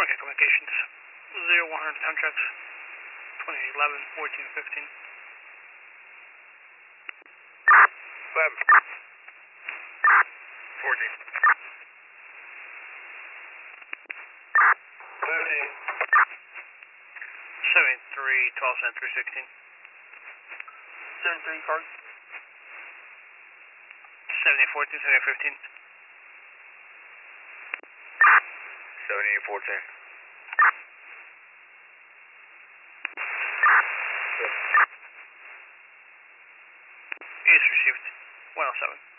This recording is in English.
Okay, communications. 0100 contracts. 2011, 14, 15. 11. 14. 15. 73, 12, 316. 73, card. 70, 14, 70, 15. 70, 14. East received. 107.